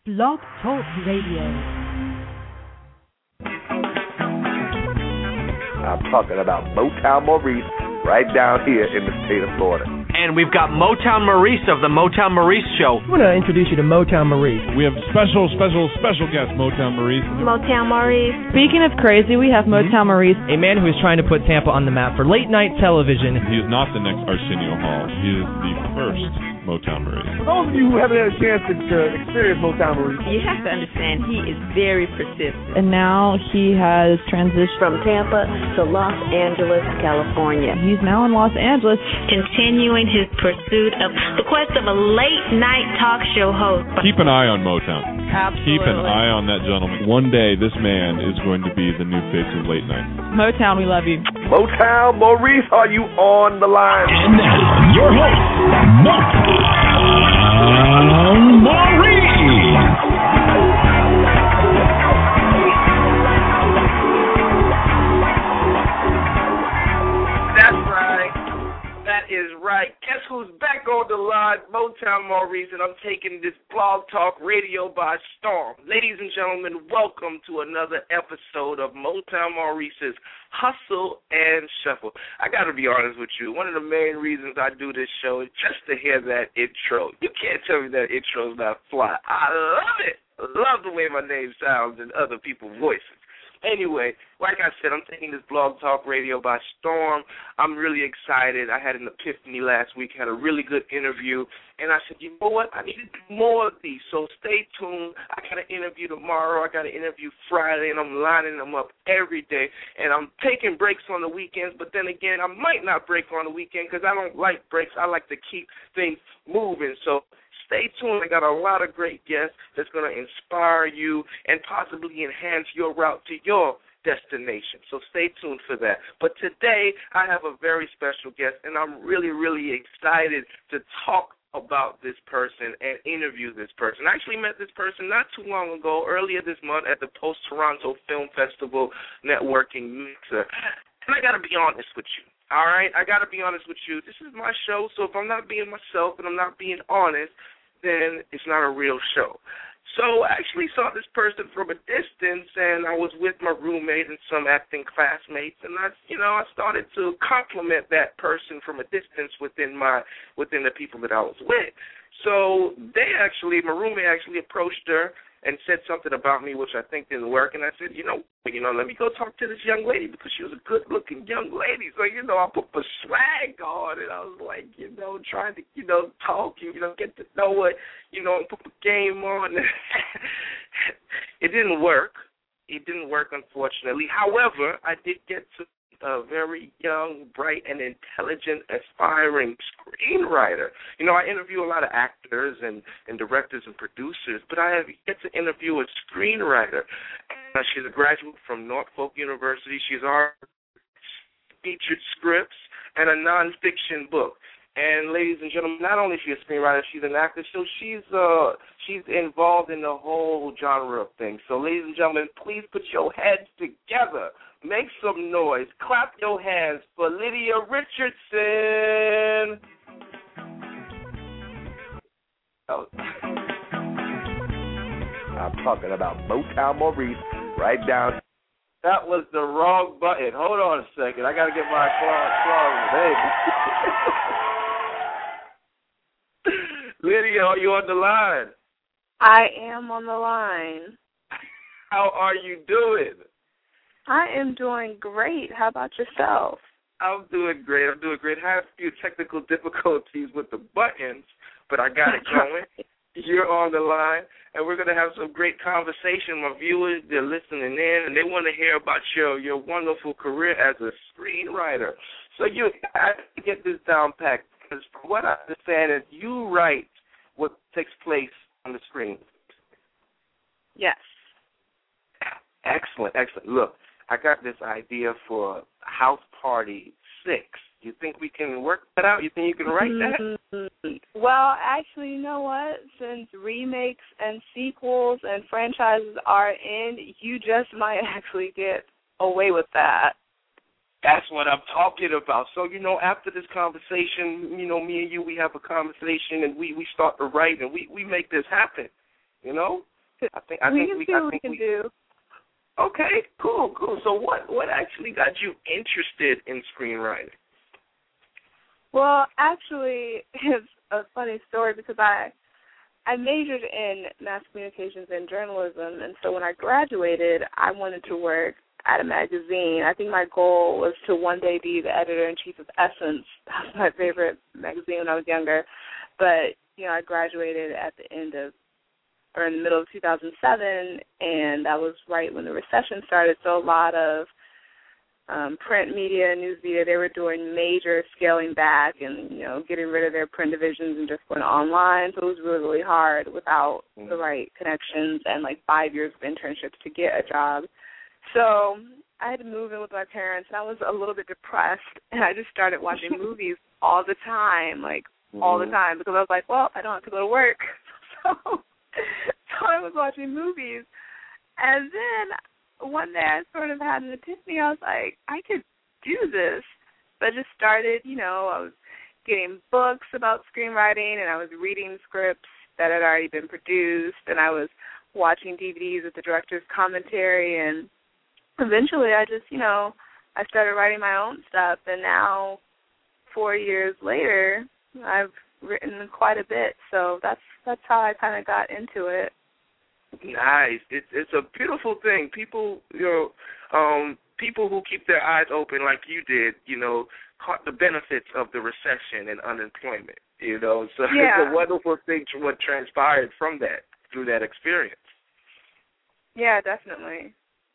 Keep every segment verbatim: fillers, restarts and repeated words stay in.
Blog Talk Radio. I'm talking about Motown Maurice right down here in the state of Florida. And we've got Motown Maurice of the Motown Maurice Show. I want to introduce you to Motown Maurice. We have special, special, special guest, Motown Maurice. Motown Maurice. Speaking of crazy, we have Motown Maurice. A man who is trying to put Tampa on the map for late night television. He is not the next Arsenio Hall. He is the first Motown Maurice. For those of you who haven't had a chance to uh, experience Motown Maurice, you have to understand he is very persistent. And now he has transitioned from Tampa to Los Angeles, California. He's now in Los Angeles, continuing his pursuit of the quest of a late-night talk show host. Keep an eye on Motown. Absolutely. Keep an eye on that gentleman. One day, this man is going to be the new face of late night. Motown, we love you. Motown Maurice, are you on the line? And now, your host, Motown Maurice. That is right. Guess who's back on the line? Motown Maurice, and I'm taking this Blog Talk Radio by storm. Ladies and gentlemen, welcome to another episode of Motown Maurice's Hustle and Shuffle. I got to be honest with you. One of the main reasons I do this show is just to hear that intro. You can't tell me that intro's not fly. I love it. I love the way my name sounds in other people's voices. Anyway, like I said, I'm taking this Blog Talk Radio by storm. I'm really excited. I had an epiphany last week, had a really good interview, and I said, you know what, I need to do more of these, so stay tuned. I got an interview tomorrow. I got an interview Friday, and I'm lining them up every day, and I'm taking breaks on the weekends, but then again, I might not break on the weekend because I don't like breaks. I like to keep things moving, so stay tuned. I got a lot of great guests that's going to inspire you and possibly enhance your route to your destination. So stay tuned for that. But today I have a very special guest, and I'm really, really excited to talk about this person and interview this person. I actually met this person not too long ago, earlier this month at the Post-Toronto Film Festival networking mixer. And I got to be honest with you. All right? I got to be honest with you. This is my show, so if I'm not being myself and I'm not being honest, then it's not a real show. So I actually saw this person from a distance, and I was with my roommate and some acting classmates, and I, you know, I started to compliment that person from a distance within my, within the people that I was with. So they actually, my roommate actually approached her and said something about me, which I think didn't work. And I said, you know, you know, let me go talk to this young lady because she was a good-looking young lady. So, you know, I put my swag on, and I was like, you know, trying to, you know, talk, you know, get to know her, you know, and put my game on. It didn't work. It didn't work, unfortunately. However, I did get to a very young, bright, and intelligent, aspiring screenwriter. You know, I interview a lot of actors and, and directors and producers, but I have yet to interview a screenwriter. Uh, she's a graduate from Norfolk University. She's already featured scripts and a nonfiction book. And ladies and gentlemen, not only is she a screenwriter, she's an actor, so she's uh she's involved in the whole genre of things. So ladies and gentlemen, please put your heads together. Make some noise. Clap your hands for Lydia Richardson. Oh. I'm talking about Motown Maurice right down. That was the wrong button. Hold on a second. I got to get my applause. Lydia, are you on the line? I am on the line. How are you doing? I am doing great. How about yourself? I'm doing great. I'm doing great. I have a few technical difficulties with the buttons, but I got it going. You're on the line, and we're going to have some great conversation. My viewers, they're listening in, and they want to hear about your, your wonderful career as a screenwriter. So you I have to get this down packed, because from what I understand is you write what takes place on the screen. Yes. Excellent, excellent. Look, I got this idea for House Party six. You think we can work that out? You think you can write that? Well, actually, you know what? Since remakes and sequels and franchises are in, you just might actually get away with that. That's what I'm talking about. So, you know, after this conversation, you know, me and you, we have a conversation and we, we start to write and we, we make this happen, you know? I think I we think can we see I what we think can we, do. Okay, cool, cool. So what what actually got you interested in screenwriting? Well, actually, it's a funny story because I I majored in mass communications and journalism, and so when I graduated, I wanted to work at a magazine. I think my goal was to one day be the editor-in-chief of Essence. That was my favorite magazine when I was younger. But, you know, I graduated at the end of, or in the middle of two thousand seven, and that was right when the recession started, so a lot of um, print media, news media, they were doing major scaling back and, you know, getting rid of their print divisions and just going online. So it was really, really hard without the right connections and, like, five years of internships to get a job. So I had to move in with my parents, and I was a little bit depressed, and I just started watching movies all the time, like mm-hmm. all the time, because I was like, well, I don't have to go to work. So, so I was watching movies. And then one day I sort of had an epiphany. I was like, I could do this. So I just started, you know, I was getting books about screenwriting, and I was reading scripts that had already been produced, and I was watching D V Ds with the director's commentary, and eventually I just, you know, I started writing my own stuff, and now four years later, I've written quite a bit. So that's that's how I kind of got into it. Nice. It's it's a beautiful thing. People, you know, um, people who keep their eyes open like you did, you know, caught the benefits of the recession and unemployment. You know, so yeah. It's a wonderful thing to what transpired from that through that experience. Yeah, definitely.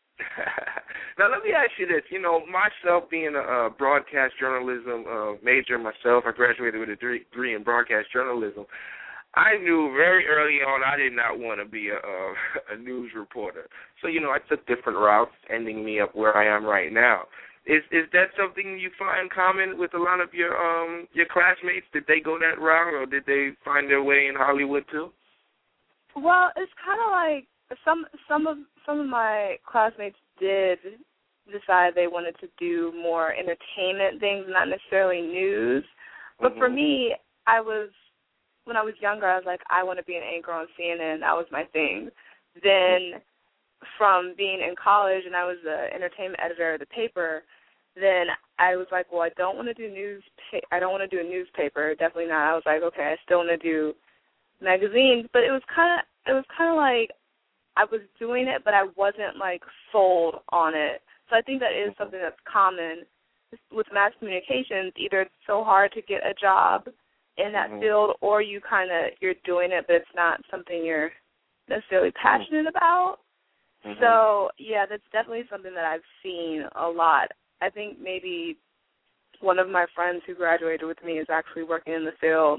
Now, let me ask you this. You know, myself being a, a broadcast journalism uh, major myself, I graduated with a degree in broadcast journalism. I knew very early on I did not want to be a, a, a news reporter. So, you know, I took different routes, ending me up where I am right now. Is is that something you find common with a lot of your um your classmates? Did they go that route, or did they find their way in Hollywood too? Well, it's kind of like some some of some of my classmates did decide they wanted to do more entertainment things, not necessarily news. But mm-hmm. for me, I was when I was younger, I was like, I want to be an anchor on C N N. That was my thing. Then from being in college, and I was the entertainment editor of the paper, then I was like, well, I don't want to do news. I don't want to do a newspaper. Definitely not. I was like, okay, I still want to do magazines. But it was kind of, it was kind of like I was doing it, but I wasn't like sold on it. So I think that is something that's common with mass communications. Either it's so hard to get a job in that mm-hmm. field, or you kind of you're doing it, but it's not something you're necessarily passionate about. Mm-hmm. So, yeah, that's definitely something that I've seen a lot. I think maybe one of my friends who graduated with me is actually working in the field.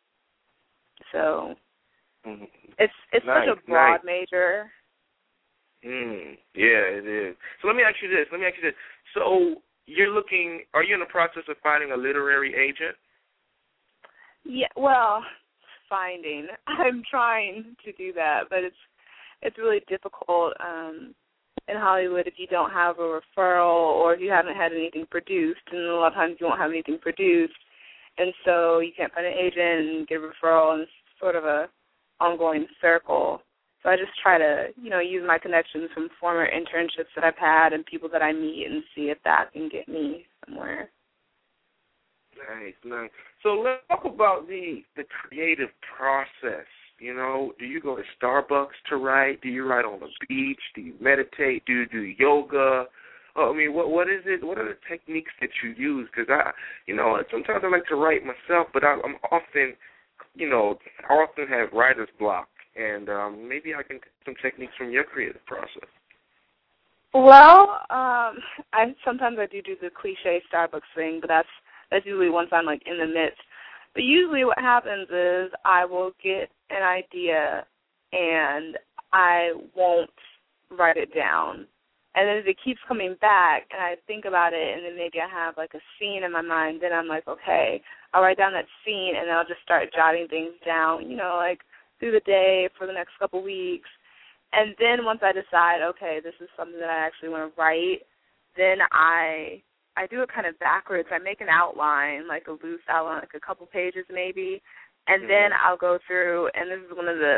So mm-hmm. it's it's nice, such a broad nice. major. Mm, yeah, it is. So let me ask you this. Let me ask you this. So you're looking, are you in the process of finding a literary agent? Yeah, well, finding. I'm trying to do that, but it's It's really difficult um, in Hollywood if you don't have a referral or if you haven't had anything produced, and a lot of times you won't have anything produced, and so you can't find an agent and get a referral, and it's sort of a ongoing circle. So I just try to, you know, use my connections from former internships that I've had and people that I meet and see if that can get me somewhere. Nice, nice. So let's talk about the the creative process. You know, do you go to Starbucks to write? Do you write on the beach? Do you meditate? Do you do yoga? Oh, I mean, what what is it? What are the techniques that you use? Because I, you know, sometimes I like to write myself, but I, I'm often, you know, I often have writer's block, and um, maybe I can get some techniques from your creative process. Well, um, I sometimes I do do the cliche Starbucks thing, but that's that's usually once I'm like in the midst. But usually what happens is I will get an idea and I won't write it down. And then if it keeps coming back and I think about it and then maybe I have like a scene in my mind, then I'm like, okay, I'll write down that scene and then I'll just start jotting things down, you know, like through the day for the next couple weeks. And then once I decide, okay, this is something that I actually want to write, then I... I do it kind of backwards. I make an outline, like a loose outline, like a couple pages maybe, and mm-hmm. then I'll go through, and this is one of the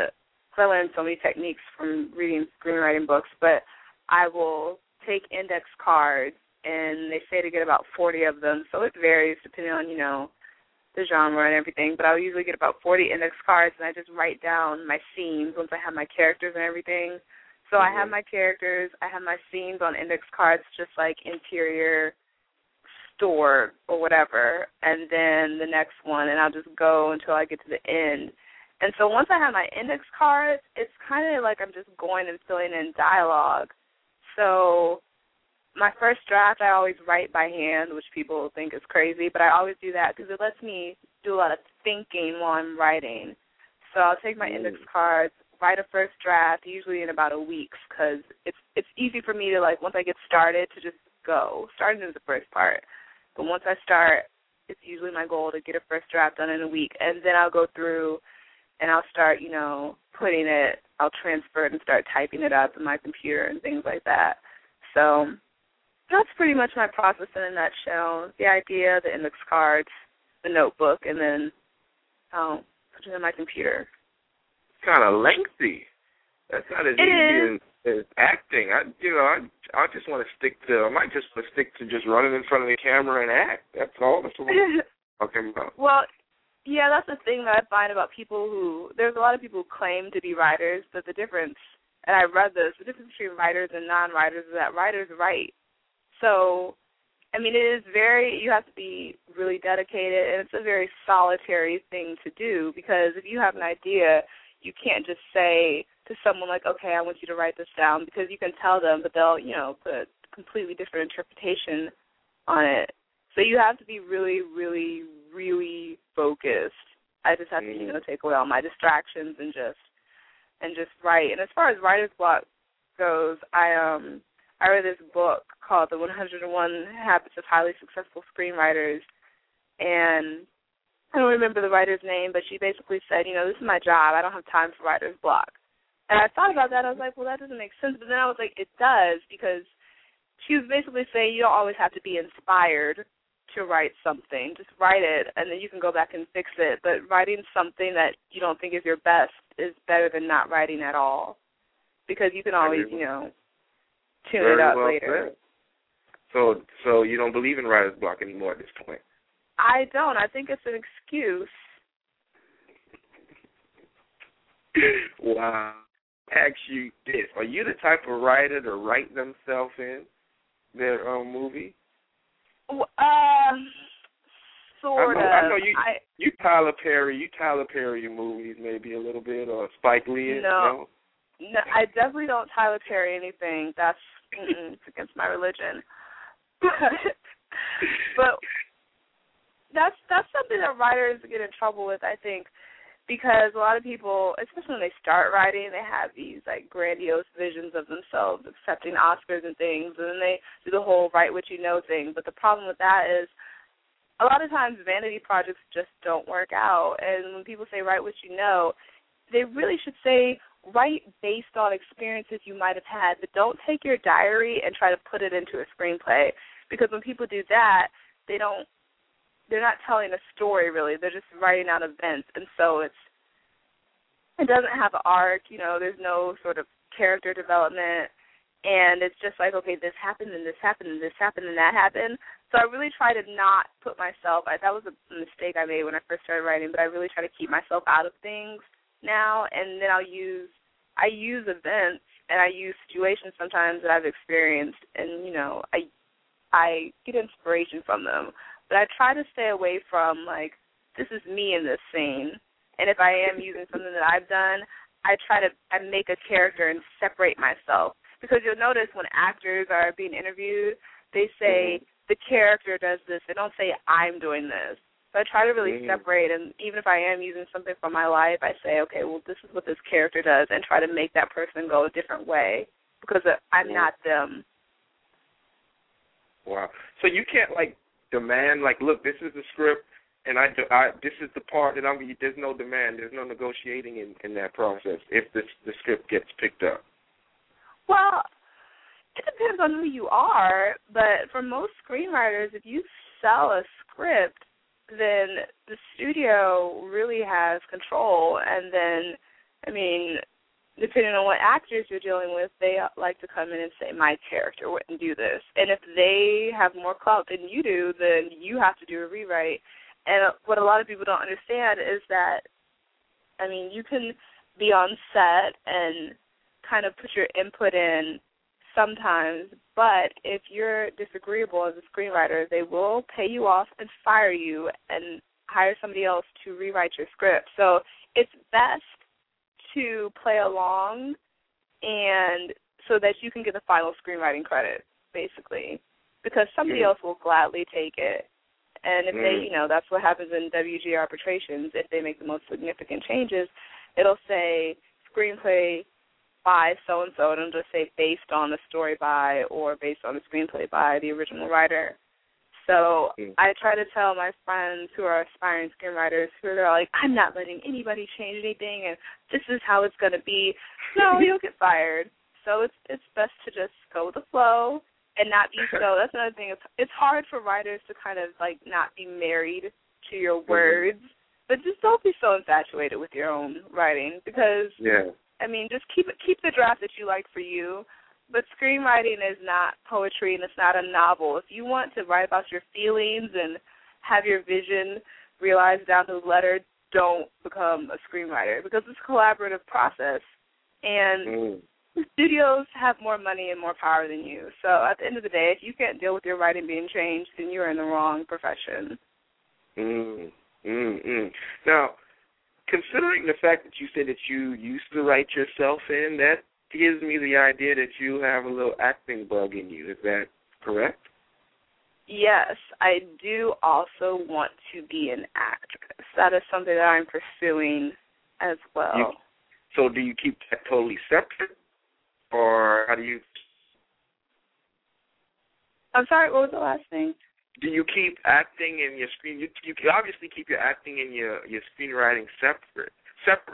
because I learned so many techniques from reading screenwriting books, but I will take index cards, and they say to get about forty of them, so it varies depending on, you know, the genre and everything, but I'll usually get about forty index cards, and I just write down my scenes once I have my characters and everything. So mm-hmm. I have my characters, I have my scenes on index cards, just like interior store or whatever, and then the next one, and I'll just go until I get to the end. And so once I have my index cards, it's kind of like I'm just going and filling in dialogue. So my first draft I always write by hand, which people think is crazy, but I always do that because it lets me do a lot of thinking while I'm writing. So I'll take my mm. index cards, write a first draft, usually in about a week, because it's it's easy for me to, like, once I get started, to just go. Starting is the first part. But once I start, it's usually my goal to get a first draft done in a week, and then I'll go through and I'll start, you know, putting it, I'll transfer it and start typing it up in my computer and things like that. So that's pretty much my process in a nutshell. The idea, the index cards, the notebook, and then I'll put it in my computer. It's kind of lengthy. That's not as it easy is. as, as acting. I, you know, I, I just want to stick to, I might just want to stick to just running in front of the camera and act. That's all. That's what I'm talking about. Well, yeah, that's the thing that I find about people who, there's a lot of people who claim to be writers, but the difference, and I read this, the difference between writers and non-writers is that writers write. So, I mean, it is very, you have to be really dedicated, and it's a very solitary thing to do, because if you have an idea, you can't just say to someone like, okay, I want you to write this down, because you can tell them, but they'll, you know, put a completely different interpretation on it. So you have to be really, really, really focused. I just have to, you know, take away all my distractions and just and just write. And as far as writer's block goes, I um I read this book called The one hundred and one Habits of Highly Successful Screenwriters, and I don't remember the writer's name, but she basically said, you know, this is my job. I don't have time for writer's block. And I thought about that. I was like, well, that doesn't make sense. But then I was like, it does, because she was basically saying you don't always have to be inspired to write something. Just write it, and then you can go back and fix it. But writing something that you don't think is your best is better than not writing at all, because you can always, you know, tune Very it up well later. Said. So, so you don't believe in writer's block anymore at this point? I don't. I think it's an excuse. Wow. Ask you this: are you the type of writer to write themselves in their own movie? Uh, sort I know, of. I know you, I, you Tyler Perry, you Tyler Perry your movies maybe a little bit, or Spike Lee. No, no, no, I definitely don't Tyler Perry anything. That's mm-mm, it's against my religion. But that's that's something that writers get in trouble with, I think, because a lot of people, especially when they start writing, they have these like grandiose visions of themselves accepting Oscars and things, and then they do the whole write what you know thing. But the problem with that is a lot of times vanity projects just don't work out. And when people say write what you know, they really should say write based on experiences you might have had, but don't take your diary and try to put it into a screenplay, because when people do that, they don't they're not telling a story, really. They're just writing out events. And so it's it doesn't have an arc, you know, there's no sort of character development. And it's just like, okay, this happened and this happened and this happened and that happened. So I really try to not put myself, I, that was a mistake I made when I first started writing, but I really try to keep myself out of things now. And then I'll use, I use events and I use situations sometimes that I've experienced, and, you know, I I get inspiration from them. But I try to stay away from, like, this is me in this scene. And if I am using something that I've done, I try to I make a character and separate myself. Because you'll notice when actors are being interviewed, they say, mm-hmm. the character does this. They don't say, I'm doing this. So I try to really mm-hmm. separate. And even if I am using something from my life, I say, okay, well, this is what this character does, and try to make that person go a different way, because I'm mm-hmm. not them. Wow. So you can't, like, demand, like, look, this is the script, and I, I this is the part that I'm. There's no demand. There's no negotiating in, in that process if the the script gets picked up. Well, it depends on who you are, but for most screenwriters, if you sell a script, then the studio really has control, and then, I mean, depending on what actors you're dealing with, they like to come in and say, my character wouldn't do this. And if they have more clout than you do, then you have to do a rewrite. And what a lot of people don't understand is that, I mean, you can be on set and kind of put your input in sometimes, but if you're disagreeable as a screenwriter, they will pay you off and fire you and hire somebody else to rewrite your script. So it's best to play along and so that you can get the final screenwriting credit, basically, because somebody mm. else will gladly take it. And if mm. they, you know, that's what happens in W G A arbitrations. If they make the most significant changes, it'll say screenplay by so-and-so, and it'll just say based on the story by or based on the screenplay by the original writer. So mm. I try to tell my friends who are aspiring screenwriters who are like, I'm not letting anybody change anything, and this is how it's going to be. No, you'll get fired. So it's it's best to just go with the flow and not be so. That's another thing. It's, it's hard for writers to kind of, like, not be married to your words, mm-hmm. but just don't be so infatuated with your own writing because, yeah. I mean, just keep it, keep the draft that you like for you. But screenwriting is not poetry and it's not a novel. If you want to write about your feelings and have your vision realized down to the letter, don't become a screenwriter because it's a collaborative process. And mm. studios have more money and more power than you. So at the end of the day, if you can't deal with your writing being changed, then you're in the wrong profession. Mm, mm, mm. Now, considering the fact that you said that you used to write yourself in, that gives me the idea that you have a little acting bug in you. Is that correct? Yes, I do also want to be an actress. That is something that I'm pursuing as well. You, so do you keep that totally separate, or how do you... I'm sorry, what was the last thing? Do you keep acting in your screen? You, you obviously keep your acting and your, your screenwriting separate. Separate.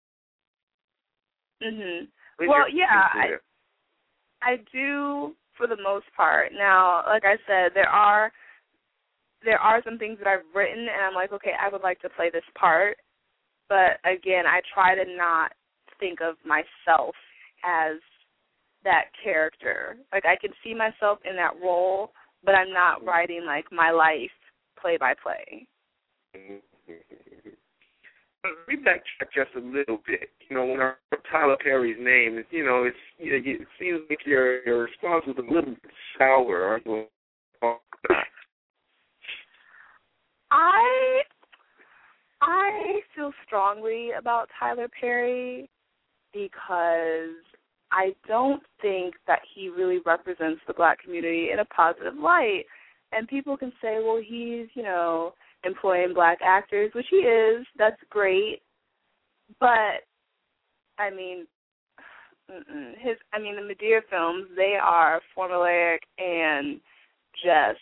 Mhm. Well, yeah, I, I do for the most part. Now, like I said, there are there are some things that I've written, and I'm like, okay, I would like to play this part. But again, I try to not think of myself as that character. Like I can see myself in that role, but I'm not writing like my life play by play. Let me backtrack just a little bit. You know, when I heard Tyler Perry's name, you know, it's you know, it seems like your your response was a little bit sour. Aren't you? I I feel strongly about Tyler Perry because I don't think that he really represents the black community in a positive light. And people can say, well, he's, you know, employing black actors, which he is. That's great. But, I mean, his, I mean, the Madea films, they are formulaic and just,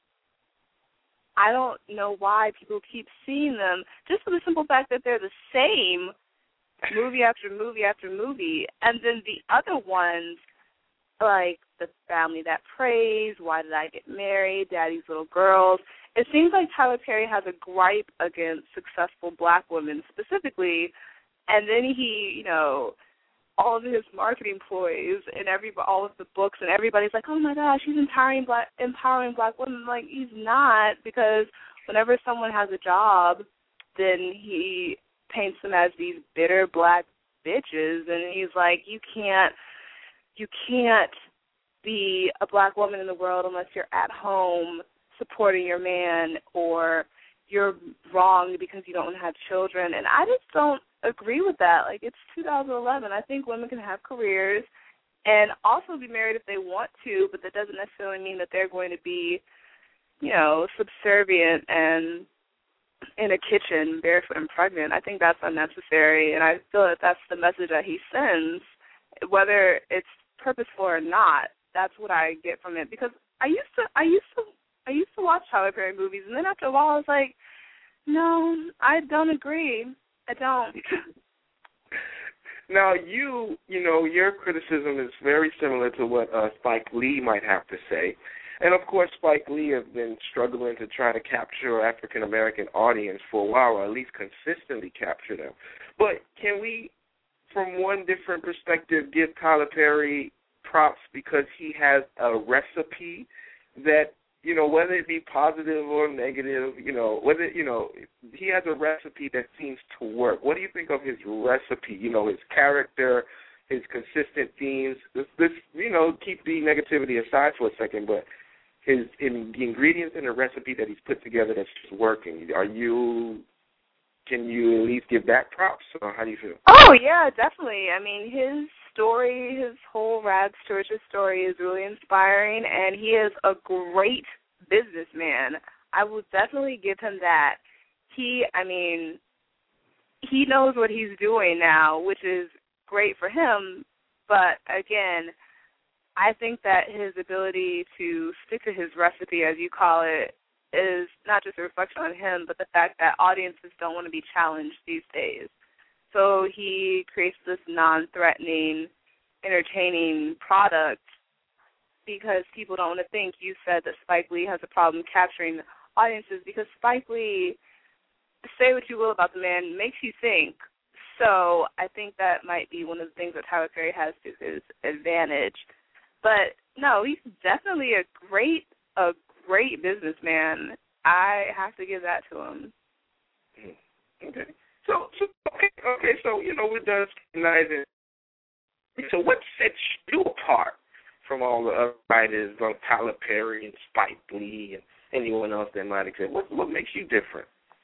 I don't know why people keep seeing them, just for the simple fact that they're the same movie after movie after movie. And then the other ones, like The Family That Prays, Why Did I Get Married, Daddy's Little Girls, it seems like Tyler Perry has a gripe against successful black women specifically, and then he, you know, all of his marketing ploys and every all of the books, and everybody's like, oh my gosh, he's empowering black empowering black women. Like, he's not, because whenever someone has a job, then he paints them as these bitter black bitches, and he's like, you can't, you can't be a black woman in the world unless you're at home supporting your man, or you're wrong because you don't have children. And I just don't agree with that. Like, it's two thousand eleven. I think women can have careers and also be married if they want to, but that doesn't necessarily mean that they're going to be, you know, subservient and in a kitchen barefoot and pregnant. I think that's unnecessary, and I feel that that's the message that he sends, whether it's purposeful or not. That's what I get from it, because I used to, I used to, I used to watch Tyler Perry movies, and then after a while, I was like, no, I don't agree. I don't. Now, you, you know, your criticism is very similar to what uh, Spike Lee might have to say. And, of course, Spike Lee has been struggling to try to capture African-American audience for a while, or at least consistently capture them. But can we from one different perspective, give Tyler Perry props because he has a recipe that, you know, whether it be positive or negative, you know, whether, you know, he has a recipe that seems to work. What do you think of his recipe? You know, his character, his consistent themes. This, this you know, keep the negativity aside for a second, but his in the ingredients in the recipe that he's put together that's just working. Are you, can you at least give that props, or how do you feel? Oh, yeah, definitely. I mean, his story, his whole Rags to Riches story is really inspiring, and he is a great businessman. I will definitely give him that. He, I mean, he knows what he's doing now, which is great for him, but again, I think that his ability to stick to his recipe, as you call it, is not just a reflection on him, but the fact that audiences don't want to be challenged these days. So he creates this non-threatening, entertaining product because people don't want to think. You said that Spike Lee has a problem capturing audiences because Spike Lee, say what you will about the man, makes you think. So I think that might be one of the things that Tyler Perry has to his advantage. But, no, he's definitely a great, a great businessman. I have to give that to him. Okay. So, so okay, okay, so, you know, we're done recognizing. So what sets you apart from all the other writers, like Tyler Perry and Spike Lee and anyone else that might exist? What, what makes you different?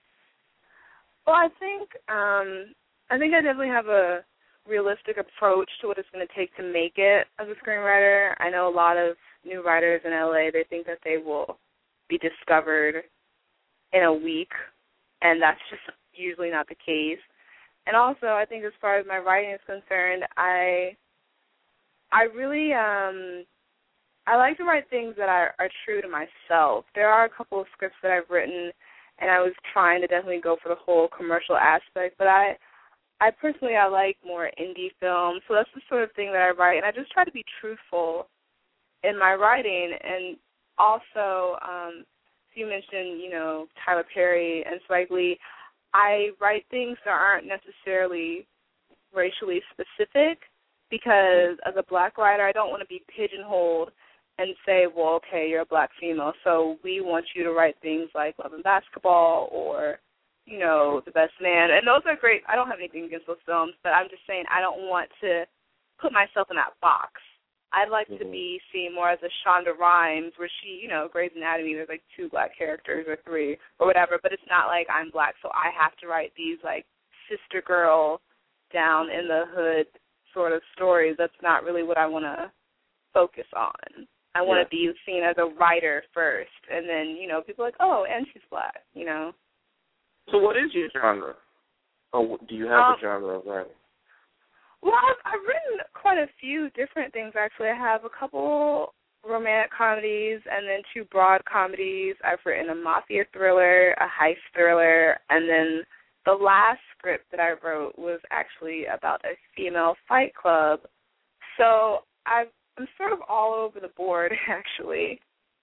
Well, I think, um, I think I definitely have a realistic approach to what it's going to take to make it as a screenwriter. I know a lot of new writers in L A, they think that they will be discovered in a week, and that's just usually not the case. And also, I think as far as my writing is concerned, I I really, um, I like to write things that are, are true to myself. There are a couple of scripts that I've written, and I was trying to definitely go for the whole commercial aspect, but I I personally, I like more indie films, so that's the sort of thing that I write, and I just try to be truthful in my writing. And also, um, you mentioned, you know, Tyler Perry and Spike Lee. I write things that aren't necessarily racially specific because as a black writer, I don't want to be pigeonholed and say, well, okay, you're a black female, so we want you to write things like Love and Basketball or, you know, The Best Man. And those are great. I don't have anything against those films, but I'm just saying I don't want to put myself in that box. I'd like mm-hmm. to be seen more as a Shonda Rhimes where she, you know, Grey's Anatomy, there's like two black characters or three or whatever, but it's not like I'm black, so I have to write these like sister girl down in the hood sort of stories. That's not really what I want to focus on. I want to yeah. be seen as a writer first, and then, you know, people are like, oh, and she's black, you know. So what is your genre? Or do you have um, a genre of writing? Well, I've, I've written quite a few different things, actually. I have a couple romantic comedies and then two broad comedies. I've written a mafia thriller, a heist thriller, and then the last script that I wrote was actually about a female fight club. So I've, I'm sort of all over the board, actually.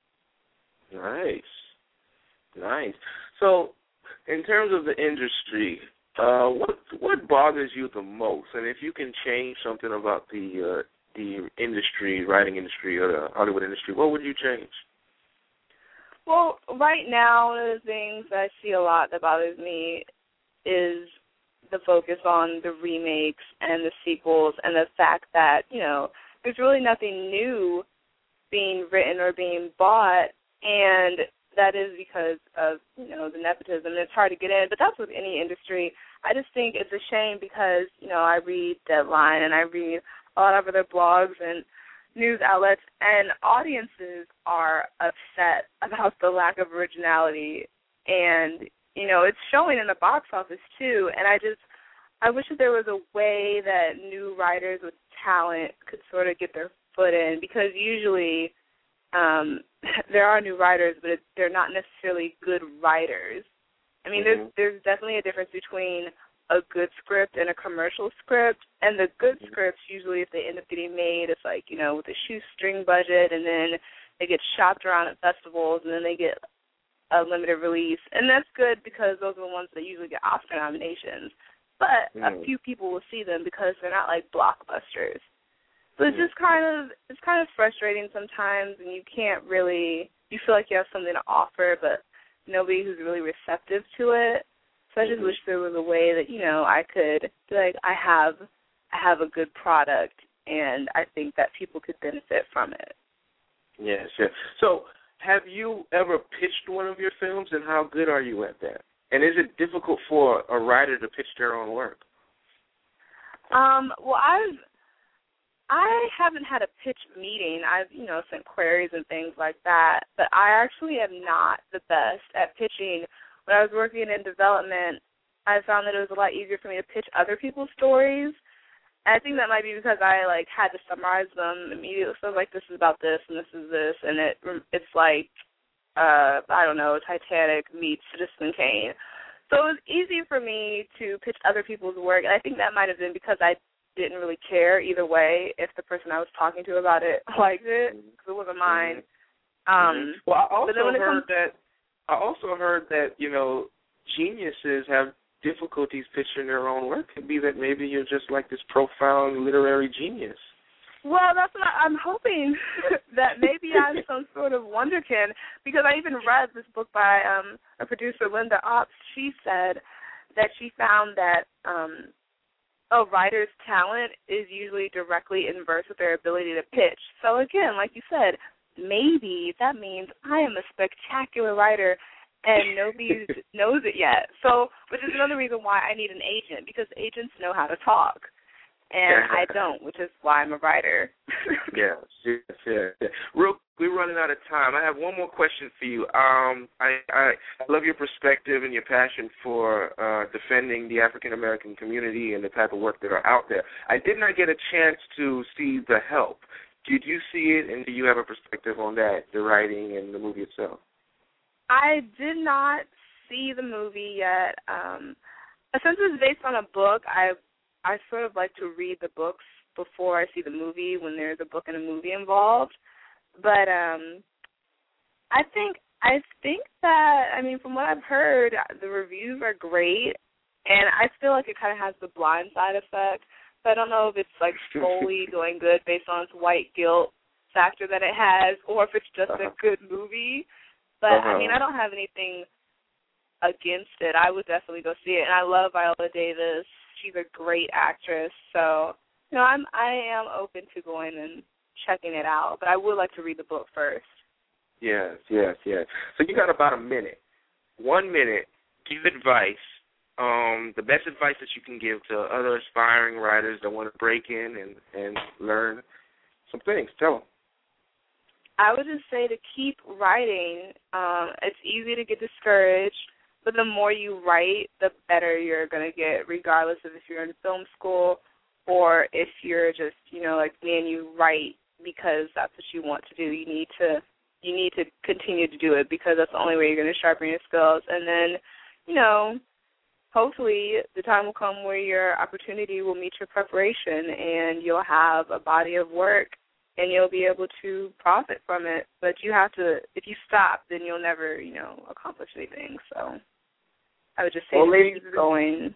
Nice. Nice. So in terms of the industry, uh, what what bothers you the most? And if you can change something about the uh, the industry, writing industry, or the Hollywood industry, what would you change? Well, right now, one of the things I see a lot that bothers me is the focus on the remakes and the sequels and the fact that, you know, there's really nothing new being written or being bought, and that is because of, you know, the nepotism. It's hard to get in, but that's with any industry. I just think it's a shame because, you know, I read Deadline and I read a lot of other blogs and news outlets, and audiences are upset about the lack of originality, and, you know, it's showing in the box office too, and I just, I wish that there was a way that new writers with talent could sort of get their foot in, because usually um, there are new writers, but it, they're not necessarily good writers. I mean, mm-hmm. there's there's definitely a difference between a good script and a commercial script, and the good mm-hmm. scripts, usually if they end up getting made, it's like, you know, with a shoestring budget, and then they get shopped around at festivals, and then they get a limited release, and that's good because those are the ones that usually get Oscar nominations. but mm. a few people will see them because they're not like blockbusters. So it's mm. just kind of it's kind of frustrating sometimes, and you can't really you feel like you have something to offer, but nobody who's really receptive to it. So I just mm-hmm. wish there was a way that, you know, I could be like, I have I have a good product, and I think that people could benefit from it. Yes, yes. So have you ever pitched one of your films, and how good are you at that? And is it difficult for a writer to pitch their own work? Um, well, I've I haven't had a pitch meeting. I've, you know, sent queries and things like that, but I actually am not the best at pitching. When I was working in development, I found that it was a lot easier for me to pitch other people's stories. And I think that might be because I, like, had to summarize them immediately. So, like, this is about this and this is this, and it it's like, uh, I don't know, Titanic meets Citizen Kane. So it was easy for me to pitch other people's work, and I think that might have been because I didn't really care either way if the person I was talking to about it liked it, because it wasn't mine. Um, well, I also heard comes- that I also heard that you know geniuses have difficulties pitching their own work. It could be that maybe you're just like this profound literary genius. Well, that's what I, I'm hoping, that maybe I'm some sort of wonderkin, because I even read this book by um, a producer, Linda Ops. She said that she found that um, a writer's talent is usually directly inverse with their ability to pitch. So, again, like you said, maybe that means I am a spectacular writer and nobody knows it yet. So, which is another reason why I need an agent, because agents know how to talk. And I don't, which is why I'm a writer. yes, yes, yes, yes. Real, we're running out of time. I have one more question for you. Um, I, I love your perspective and your passion for uh, defending the African American community and the type of work that are out there. I did not get a chance to see The Help. Did you see it, and do you have a perspective on that, the writing and the movie itself? I did not see the movie yet. Um, since it's based on a book, I I sort of like to read the books before I see the movie when there's a book and a movie involved. But um, I think I think that, I mean, from what I've heard, the reviews are great, and I feel like it kind of has the Blind Side effect. So I don't know if it's like solely doing good based on its white guilt factor that it has, or if it's just uh-huh. a good movie. But, uh-huh. I mean, I don't have anything against it. I would definitely go see it. And I love Viola Davis. She's a great actress. So, you know, I'm, I am open to going and checking it out. But I would like to read the book first. Yes, yes, yes. So you got about a minute. One minute, give advice, um, the best advice that you can give to other aspiring writers that want to break in and, and learn some things. Tell them. I would just say to keep writing. Um, it's easy to get discouraged, but the more you write, the better you're going to get, regardless of if you're in film school or if you're just, you know, like me and you write because that's what you want to do. You need to you need to continue to do it because that's the only way you're going to sharpen your skills. And then, you know, hopefully the time will come where your opportunity will meet your preparation and you'll have a body of work and you'll be able to profit from it. But you have to, if you stop, then you'll never, you know, accomplish anything. So I would just say well, to ladies, keep going.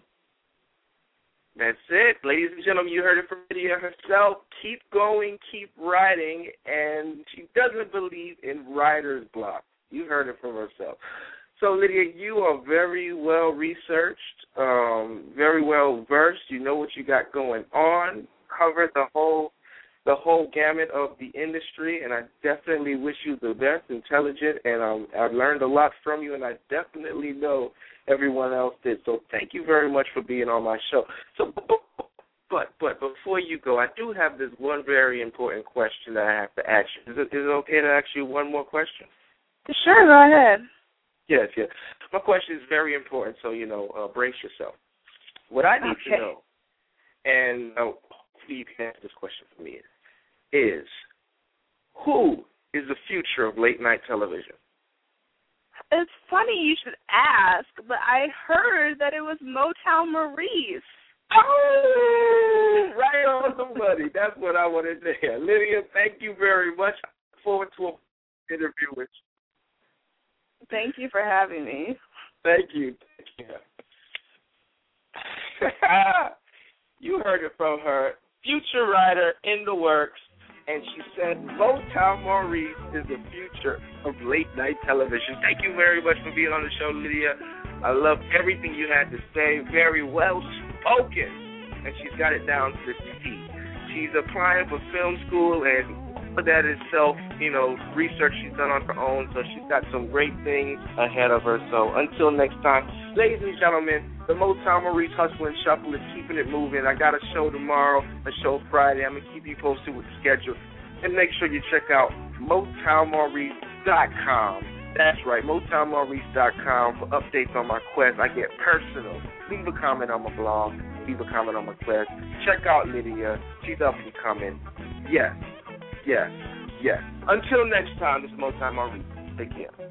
That's it. Ladies and gentlemen, you heard it from Lydia herself. Keep going, keep writing, and she doesn't believe in writer's block. You heard it from herself. So, Lydia, you are very well researched, um, very well versed. You know what you got going on, covered the whole the whole gamut of the industry, and I definitely wish you the best, intelligent, and um, I've learned a lot from you, and I definitely know everyone else did. So thank you very much for being on my show. So, but but before you go, I do have this one very important question that I have to ask you. Is it, is it okay to ask you one more question? Sure, go ahead. Yes, yes. My question is very important, so, you know, uh, brace yourself. What I need okay. to know, and uh, hopefully you can answer this question for me, is who is the future of late-night television? It's funny you should ask, but I heard that it was Motown Maurice. Oh, right on the money. That's what I wanted to hear. Lydia, thank you very much. I look forward to an interview with you. Thank you for having me. Thank you. Thank you. You heard it from her. Future writer in the works. And she said, Motown Maurice is the future of late-night television. Thank you very much for being on the show, Lydia. I love everything you had to say. Very well-spoken. And she's got it down to the T. She's applying for film school, and for that itself, you know, research she's done on her own. So she's got some great things ahead of her. So until next time, ladies and gentlemen, the Motown Maurice Hustle and Shuffle is keeping it moving. I got a show tomorrow, a show Friday. I'm going to keep you posted with the schedule. And make sure you check out Motown Maurice dot com. That's right, Motown Maurice dot com for updates on my quest. I get personal. Leave a comment on my blog. Leave a comment on my quest. Check out Lydia. She's up and coming. Yes, yes, yes. Until next time, this is Motown Maurice. Take care.